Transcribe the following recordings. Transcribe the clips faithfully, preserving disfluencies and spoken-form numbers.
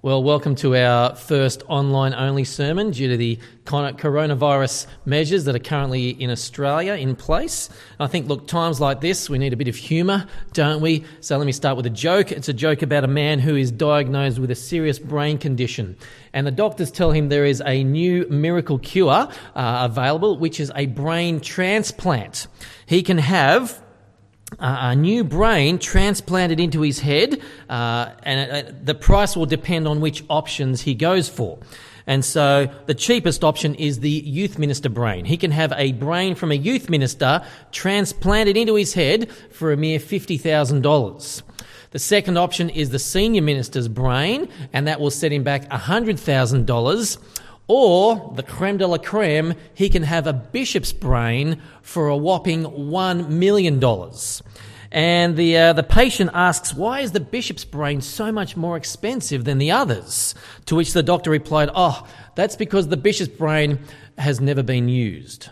Well, welcome to our first online-only sermon due to the coronavirus measures that are currently in Australia in place. I think, look, times like this, we need a bit of humour, don't we? So let me start with a joke. It's a joke about a man who is diagnosed with a serious brain condition. And the doctors tell him there is a new miracle cure uh, available, which is a brain transplant. He can have Uh, a new brain transplanted into his head, uh, and uh, the price will depend on which options he goes for. And so the cheapest option is the youth minister brain. He can have a brain from a youth minister transplanted into his head for a mere fifty thousand dollars. The second option is the senior minister's brain, and that will set him back one hundred thousand dollars. Or, the creme de la creme, he can have a bishop's brain for a whopping one million dollars. And the uh, the patient asks, why is the bishop's brain so much more expensive than the others? To which the doctor replied, oh, that's because the bishop's brain has never been used.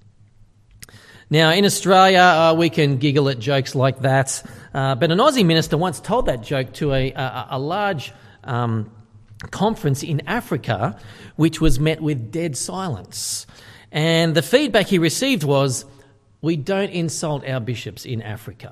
Now, in Australia, uh, we can giggle at jokes like that, uh, but an Aussie minister once told that joke to a, a, a large Um, conference in Africa, which was met with dead silence. And the feedback he received was, we don't insult our bishops in Africa.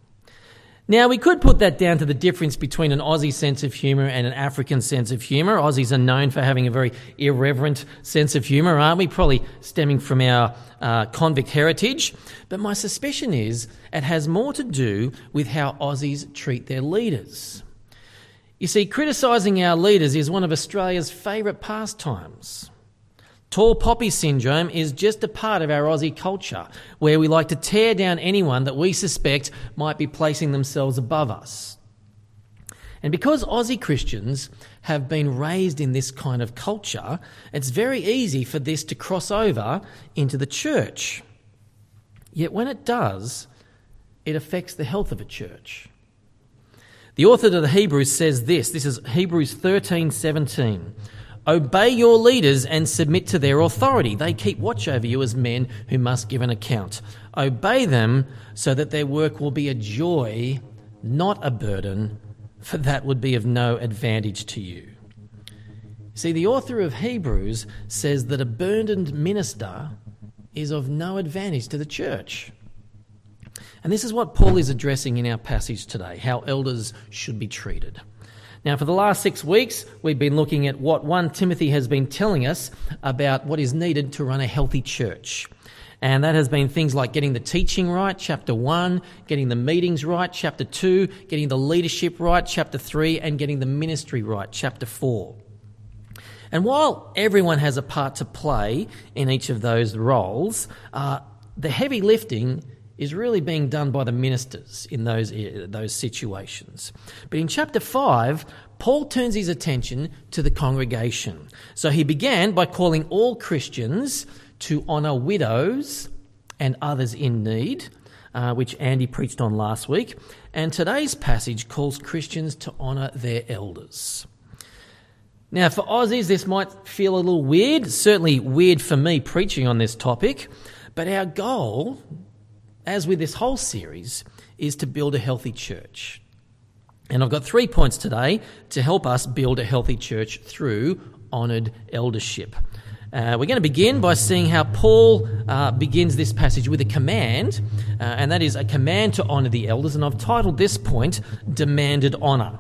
Now, we could put that down to the difference between an Aussie sense of humour and an African sense of humour. Aussies are known for having a very irreverent sense of humour, aren't we? Probably stemming from our uh, convict heritage. But my suspicion is it has more to do with how Aussies treat their leaders. You see, criticising our leaders is one of Australia's favourite pastimes. Tall poppy syndrome is just a part of our Aussie culture, where we like to tear down anyone that we suspect might be placing themselves above us. And because Aussie Christians have been raised in this kind of culture, it's very easy for this to cross over into the church. Yet when it does, it affects the health of a church. The author of the Hebrews says this, this is Hebrews thirteen seventeen. Obey your leaders and submit to their authority. They keep watch over you as men who must give an account. Obey them so that their work will be a joy, not a burden, for that would be of no advantage to you. See, the author of Hebrews says that a burdened minister is of no advantage to the church. And this is what Paul is addressing in our passage today, how elders should be treated. Now, for the last six weeks, we've been looking at what First Timothy has been telling us about what is needed to run a healthy church. And that has been things like getting the teaching right, chapter one, getting the meetings right, chapter two, getting the leadership right, chapter three, and getting the ministry right, chapter four. And while everyone has a part to play in each of those roles, uh, the heavy lifting is really being done by the ministers in those, those situations. But in chapter five, Paul turns his attention to the congregation. So he began by calling all Christians to honour widows and others in need, uh, which Andy preached on last week. And today's passage calls Christians to honour their elders. Now, for Aussies, this might feel a little weird, certainly weird for me preaching on this topic, but our goal, as with this whole series, is to build a healthy church. And I've got three points today to help us build a healthy church through honoured eldership. Uh, we're going to begin by seeing how Paul uh, begins this passage with a command, uh, and that is a command to honour the elders, and I've titled this point, Demanded Honour.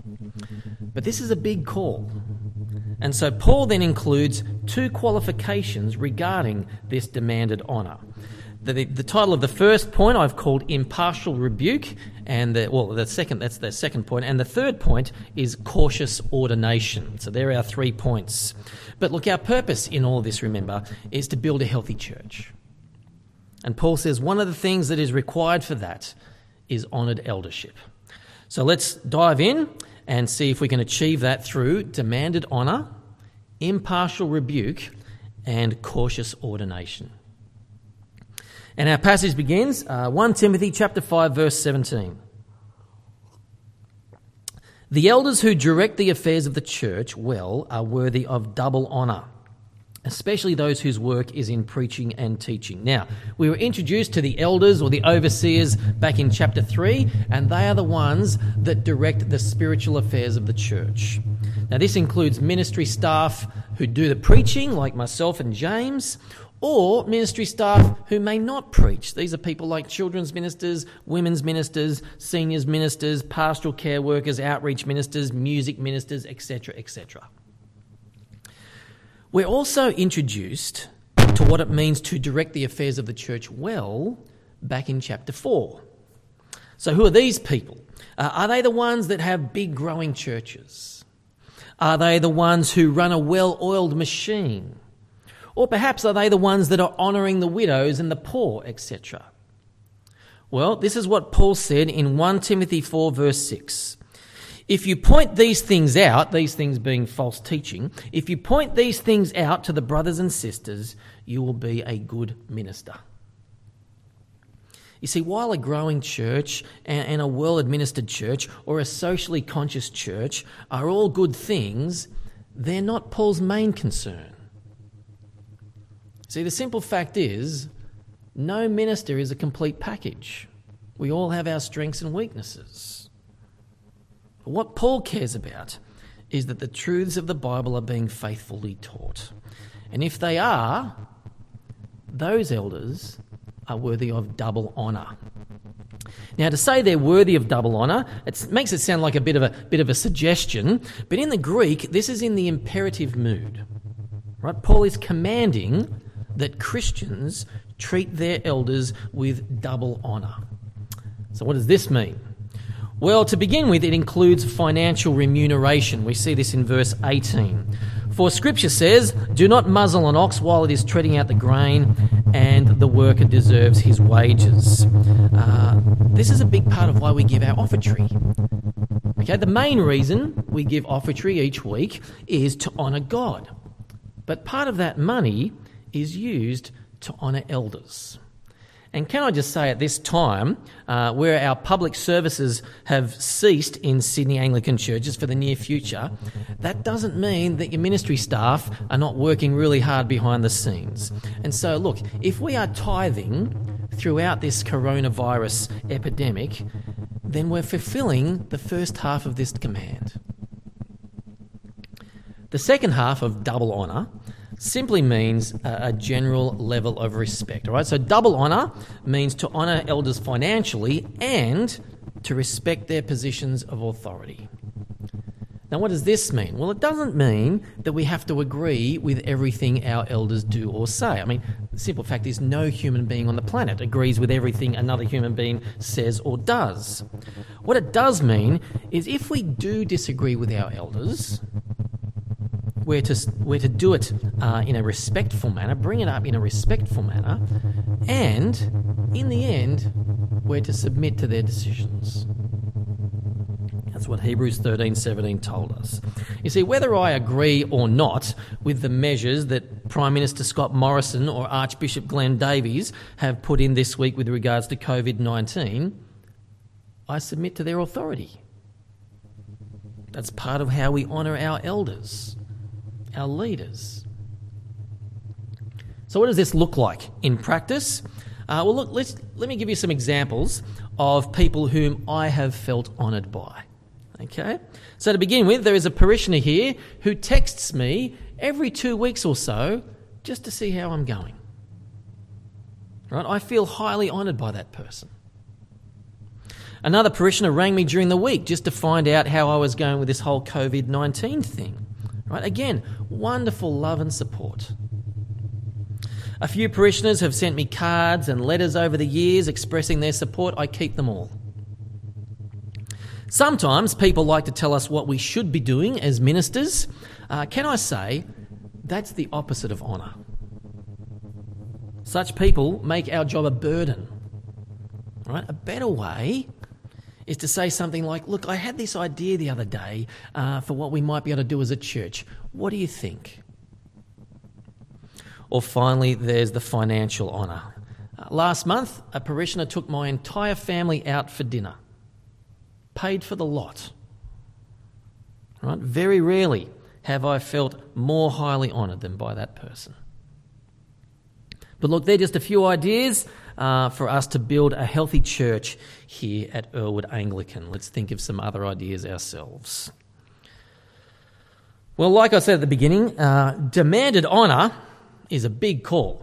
But this is a big call. And so Paul then includes two qualifications regarding this demanded honour. The, the title of the first point I've called impartial rebuke, and the, well, the second that's the second point, and the third point is cautious ordination. So there are our three points. But look, our purpose in all of this, remember, is to build a healthy church. And Paul says one of the things that is required for that is honoured eldership. So let's dive in and see if we can achieve that through demanded honour, impartial rebuke, and cautious ordination. And our passage begins, uh, First Timothy chapter five, verse seventeen. The elders who direct the affairs of the church well are worthy of double honour, especially those whose work is in preaching and teaching. Now, we were introduced to the elders or the overseers back in chapter three, and they are the ones that direct the spiritual affairs of the church. Now, this includes ministry staff who do the preaching, like myself and James, or ministry staff who may not preach. These are people like children's ministers, women's ministers, seniors ministers, pastoral care workers, outreach ministers, music ministers, et cetera, et cetera. We're also introduced to what it means to direct the affairs of the church well back in chapter four. So who are these people? Uh, are they the ones that have big growing churches? Are they the ones who run a well-oiled machine? Or perhaps are they the ones that are honouring the widows and the poor, et cetera? Well, this is what Paul said in First Timothy four verse six. If you point these things out, these things being false teaching, if you point these things out to the brothers and sisters, you will be a good minister. You see, while a growing church and a well-administered church or a socially conscious church are all good things, they're not Paul's main concern. See, the simple fact is, no minister is a complete package. We all have our strengths and weaknesses. What Paul cares about is that the truths of the Bible are being faithfully taught. And if they are, those elders are worthy of double honour. Now, to say they're worthy of double honour, it makes it sound like a bit of a bit of a suggestion, but in the Greek, this is in the imperative mood. Right? Paul is commanding that Christians treat their elders with double honour. So what does this mean? Well, to begin with, it includes financial remuneration. We see this in verse eighteen. For Scripture says, do not muzzle an ox while it is treading out the grain, and the worker deserves his wages. Uh, this is a big part of why we give our offertory. Okay, the main reason we give offertory each week is to honour God. But part of that money is used to honour elders. And can I just say at this time, uh, where our public services have ceased in Sydney Anglican churches for the near future, that doesn't mean that your ministry staff are not working really hard behind the scenes. And so, look, if we are tithing throughout this coronavirus epidemic, then we're fulfilling the first half of this command. The second half of double honour simply means a, a general level of respect. All right, so double honour means to honour elders financially and to respect their positions of authority. Now, what does this mean? Well, it doesn't mean that we have to agree with everything our elders do or say. I mean, the simple fact is no human being on the planet agrees with everything another human being says or does. What it does mean is if we do disagree with our elders, We're to, we're to do it uh, in a respectful manner, bring it up in a respectful manner, and in the end, we're to submit to their decisions. That's what Hebrews thirteen seventeen told us. You see, whether I agree or not with the measures that Prime Minister Scott Morrison or Archbishop Glenn Davies have put in this week with regards to covid nineteen, I submit to their authority. That's part of how we honour our elders, our leaders. So what does this look like in practice? Uh, well, look, let's, let me give you some examples of people whom I have felt honoured by. Okay? So to begin with, there is a parishioner here who texts me every two weeks or so just to see how I'm going. Right? I feel highly honoured by that person. Another parishioner rang me during the week just to find out how I was going with this whole covid nineteen thing. Right? Again, wonderful love and support. A few parishioners have sent me cards and letters over the years expressing their support. I keep them all. Sometimes people like to tell us what we should be doing as ministers. Uh, can I say, that's the opposite of honour. Such people make our job a burden. Right? A better way is to say something like, look, I had this idea the other day uh, for what we might be able to do as a church. What do you think? Or finally, there's the financial honour. Uh, last month, a parishioner took my entire family out for dinner. Paid for the lot. Right? Very rarely have I felt more highly honoured than by that person. But look, they're just a few ideas uh, for us to build a healthy church here at Earlwood Anglican. Let's think of some other ideas ourselves. Well, like I said at the beginning, uh, demanded honour is a big call.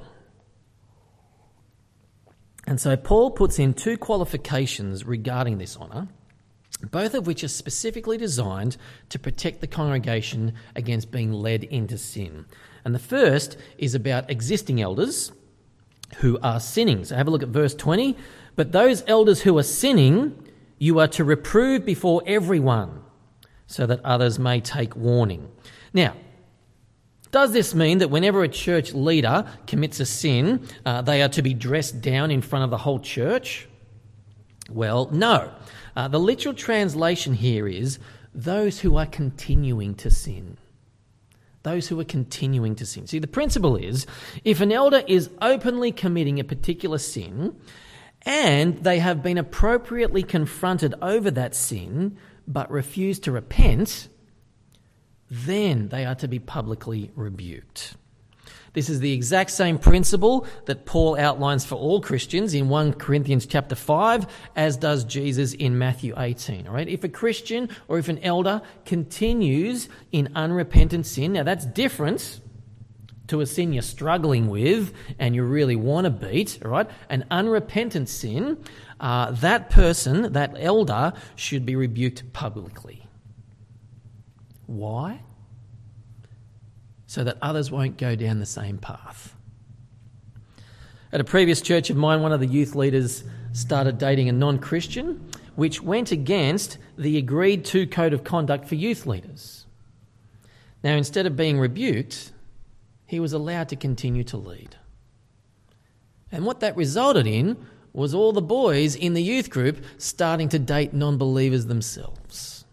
And so Paul puts in two qualifications regarding this honour, both of which are specifically designed to protect the congregation against being led into sin. And the first is about existing elders who are sinning. So have a look at verse twenty. But those elders who are sinning, you are to reprove before everyone, so that others may take warning. Now, does this mean that whenever a church leader commits a sin, uh, they are to be dressed down in front of the whole church? Well, no. Uh, the literal translation here is those who are continuing to sin. Those who are continuing to sin. See, the principle is, if an elder is openly committing a particular sin and they have been appropriately confronted over that sin but refuse to repent, then they are to be publicly rebuked. This is the exact same principle that Paul outlines for all Christians in First Corinthians chapter five, as does Jesus in Matthew eighteen. All right? If a Christian or if an elder continues in unrepentant sin, now that's different to a sin you're struggling with and you really want to beat. All right? An unrepentant sin, uh, that person, that elder, should be rebuked publicly. Why? So that others won't go down the same path. At a previous church of mine, one of the youth leaders started dating a non-Christian, which went against the agreed to code of conduct for youth leaders. Now, instead of being rebuked, he was allowed to continue to lead. And what that resulted in was all the boys in the youth group starting to date non-believers themselves.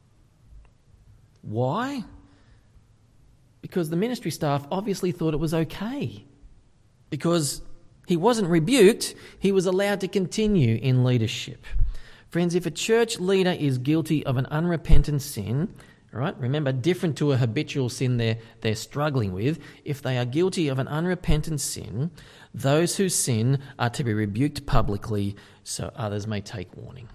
Why? Because the ministry staff obviously thought it was okay. Because he wasn't rebuked, he was allowed to continue in leadership. Friends, if a church leader is guilty of an unrepentant sin, all right, remember, different to a habitual sin they're, they're struggling with, if they are guilty of an unrepentant sin, those who sin are to be rebuked publicly so others may take warning.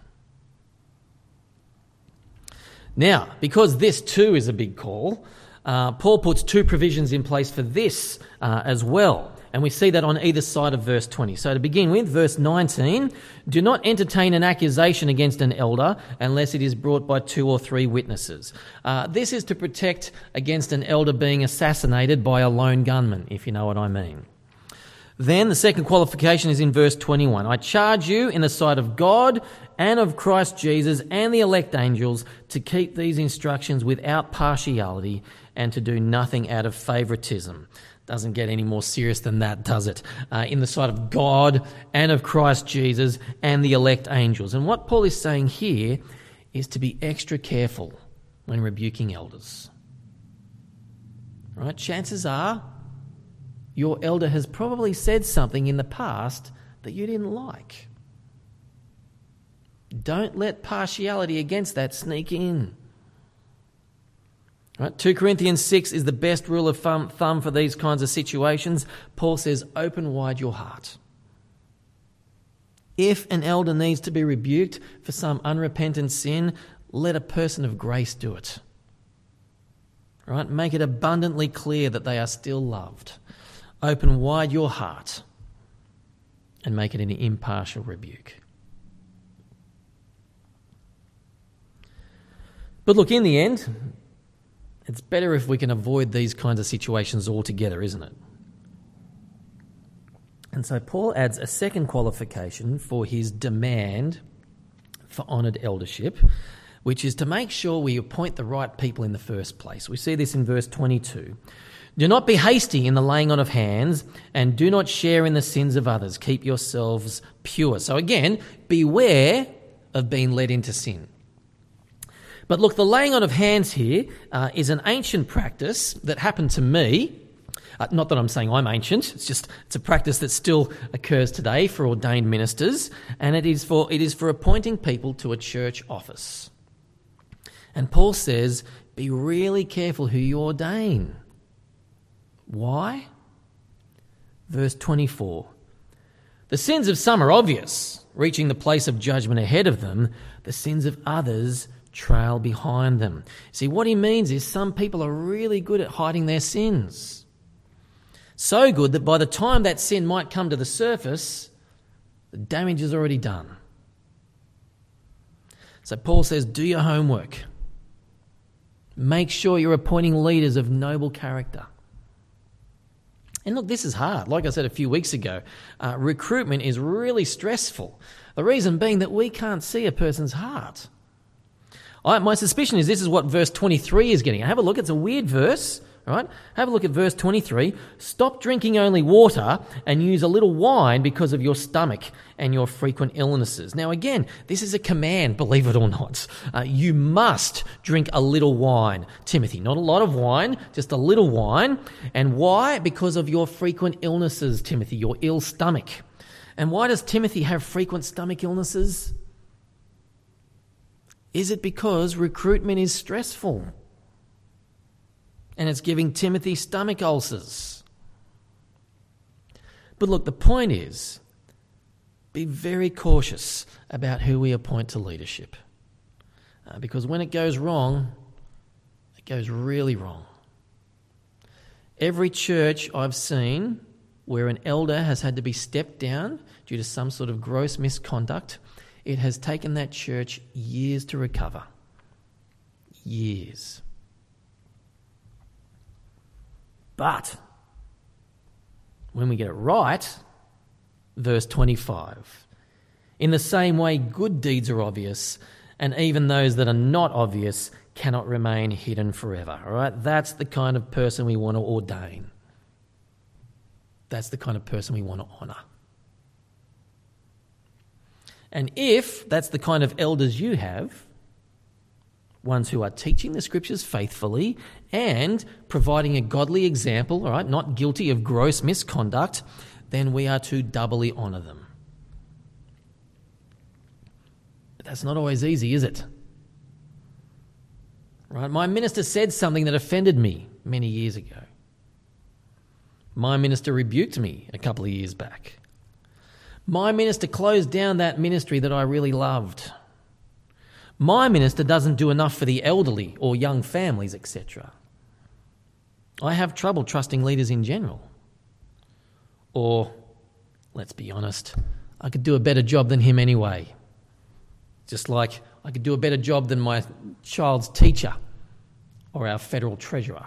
Now, because this too is a big call, Uh, Paul puts two provisions in place for this uh, as well. And we see that on either side of verse twenty. So to begin with, verse nineteen, do not entertain an accusation against an elder unless it is brought by two or three witnesses. Uh, this is to protect against an elder being assassinated by a lone gunman, if you know what I mean. Then the second qualification is in verse twenty-one. I charge you in the sight of God and of Christ Jesus and the elect angels to keep these instructions without partiality and to do nothing out of favouritism. Doesn't get any more serious than that, does it? Uh, in the sight of God and of Christ Jesus and the elect angels. And what Paul is saying here is to be extra careful when rebuking elders. Right? Chances are your elder has probably said something in the past that you didn't like. Don't let partiality against that sneak in. Right? Second Corinthians six is the best rule of thumb, thumb for these kinds of situations. Paul says, open wide your heart. If an elder needs to be rebuked for some unrepentant sin, let a person of grace do it. Right? Make it abundantly clear that they are still loved. Open wide your heart and make it an impartial rebuke. But look, in the end, it's better if we can avoid these kinds of situations altogether, isn't it? And so Paul adds a second qualification for his demand for honoured eldership, which is to make sure we appoint the right people in the first place. We see this in verse twenty-two. Do not be hasty in the laying on of hands, and do not share in the sins of others. Keep yourselves pure. So again, beware of being led into sin. But look, the laying on of hands here uh, is an ancient practice that happened to me. Uh, not that I'm saying I'm ancient. It's just it's a practice that still occurs today for ordained ministers, and it is for it is for appointing people to a church office. And Paul says, be really careful who you ordain. Why? Verse twenty-four. The sins of some are obvious, reaching the place of judgment ahead of them. The sins of others trail behind them. See, what he means is some people are really good at hiding their sins. So good that by the time that sin might come to the surface, the damage is already done. So Paul says, do your homework. Make sure you're appointing leaders of noble character. And look, this is hard. Like I said a few weeks ago, uh, recruitment is really stressful. The reason being that we can't see a person's heart. I, my suspicion is this is what verse twenty-three is getting. Have a look. It's a weird verse, right? Have a look at verse twenty-three. Stop drinking only water and use a little wine because of your stomach and your frequent illnesses. Now again, this is a command, believe it or not. Uh, you must drink a little wine, Timothy. Not a lot of wine, just a little wine. And why? Because of your frequent illnesses, Timothy, your ill stomach. And why does Timothy have frequent stomach illnesses? Is it because recruitment is stressful and it's giving Timothy stomach ulcers? But look, the point is, be very cautious about who we appoint to leadership. Uh, because when it goes wrong, it goes really wrong. Every church I've seen where an elder has had to be stepped down due to some sort of gross misconduct, it has taken that church years to recover. Years. But when we get it right, verse twenty-five, in the same way good deeds are obvious, and even those that are not obvious cannot remain hidden forever. All right? That's the kind of person we want to ordain. That's the kind of person we want to honour. And if that's the kind of elders you have, ones who are teaching the scriptures faithfully and providing a godly example, all right, not guilty of gross misconduct, then we are to doubly honour them. But that's not always easy, is it? Right? My minister said something that offended me many years ago. My minister rebuked me a couple of years back. My minister closed down that ministry that I really loved. My minister doesn't do enough for the elderly or young families, et cetera. I have trouble trusting leaders in general. Or, let's be honest, I could do a better job than him anyway. Just like I could do a better job than my child's teacher or our federal treasurer.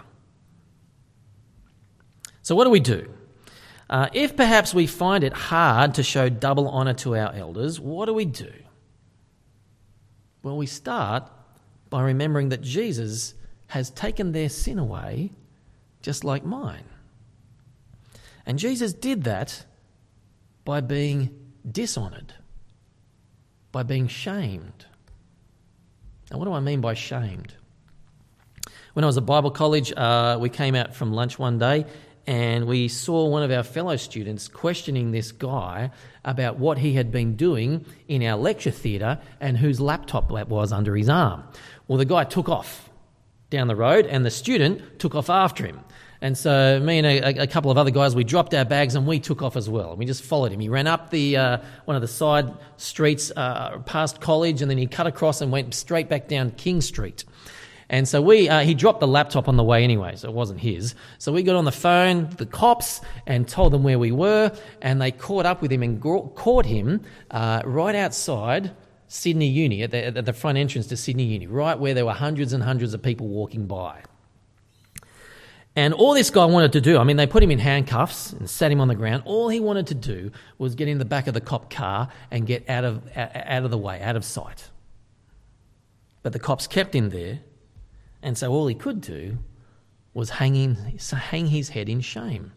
So what do we do? Uh, if perhaps we find it hard to show double honour to our elders, what do we do? Well, we start by remembering that Jesus has taken their sin away just like mine. And Jesus did that by being dishonoured, by being shamed. Now, what do I mean by shamed? When I was at Bible college, uh, we came out from lunch one day and we saw one of our fellow students questioning this guy about what he had been doing in our lecture theatre and whose laptop that was under his arm. Well, the guy took off down the road and the student took off after him. And so me and a, a couple of other guys, we dropped our bags and we took off as well. We just followed him. He ran up the uh, one of the side streets uh, past college, and then he cut across and went straight back down King Street. And so we, uh, he dropped the laptop on the way anyway, so it wasn't his. So we got on the phone, the cops, and told them where we were, and they caught up with him and gra- caught him uh, right outside Sydney Uni, at the, at the front entrance to Sydney Uni, right where there were hundreds and hundreds of people walking by. And all this guy wanted to do, I mean, they put him in handcuffs and sat him on the ground. All he wanted to do was get in the back of the cop car and get out of out of the way, out of sight. But the cops kept him there. And so all he could do was hang, in, hang his head in shame.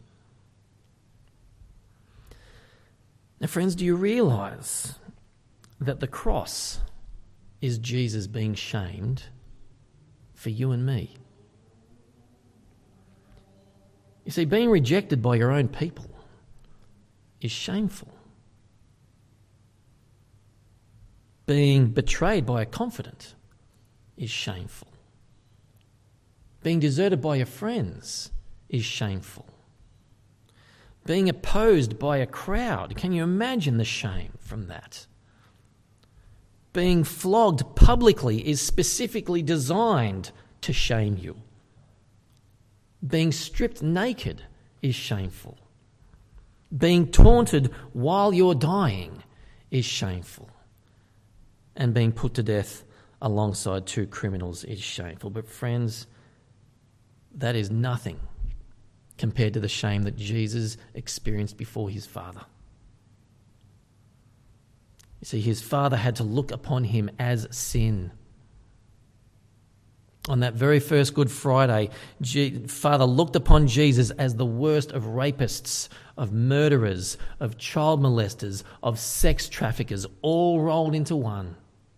Now, friends, do you realise that the cross is Jesus being shamed for you and me? You see, being rejected by your own people is shameful. Being betrayed by a confidant is shameful. Being deserted by your friends is shameful. Being opposed by a crowd, can you imagine the shame from that? Being flogged publicly is specifically designed to shame you. Being stripped naked is shameful. Being taunted while you're dying is shameful. And being put to death alongside two criminals is shameful. But friends, that is nothing compared to the shame that Jesus experienced before his Father. You see, his Father had to look upon him as sin. On that very first Good Friday, G- Father looked upon Jesus as the worst of rapists, of murderers, of child molesters, of sex traffickers, all rolled into one.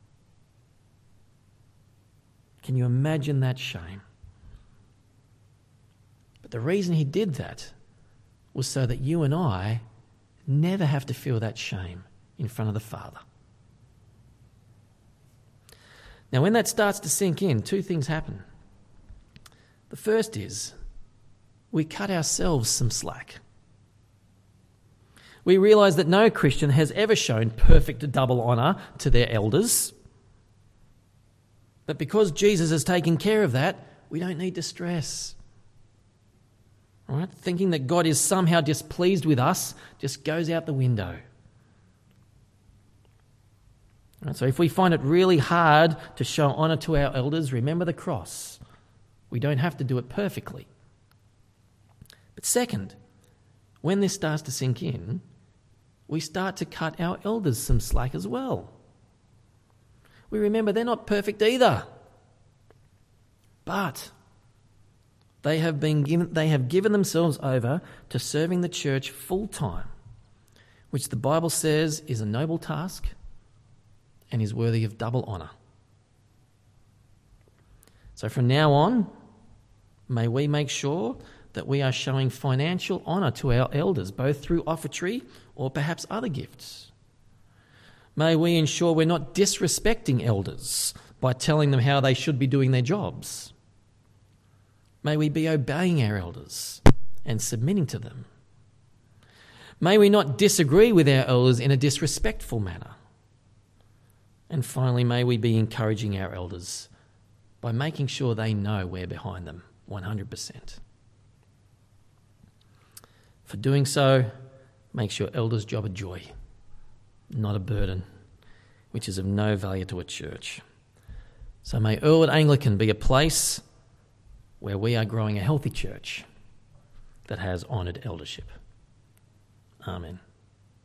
Can you imagine that shame? But the reason he did that was so that you and I never have to feel that shame in front of the Father. Now, when that starts to sink in, two things happen. The first is we cut ourselves some slack. We realise that no Christian has ever shown perfect double honour to their elders. But because Jesus has taken care of that, we don't need to stress. All right? Thinking that God is somehow displeased with us just goes out the window. Right, so if we find it really hard to show honour to our elders, remember the cross. We don't have to do it perfectly. But second, when this starts to sink in, we start to cut our elders some slack as well. We remember they're not perfect either. But they have been given, they have given themselves over to serving the church full time, which the Bible says is a noble task and is worthy of double honour. So from now on, may we make sure that we are showing financial honour to our elders, both through offertory or perhaps other gifts. May we ensure we're not disrespecting elders by telling them how they should be doing their jobs. May we be obeying our elders and submitting to them. May we not disagree with our elders in a disrespectful manner. And finally, may we be encouraging our elders by making sure they know we're behind them one hundred percent. For doing so makes your elders' job a joy, not a burden, which is of no value to a church. So may Earlwood Anglican be a place where we are growing a healthy church that has honoured eldership. Amen.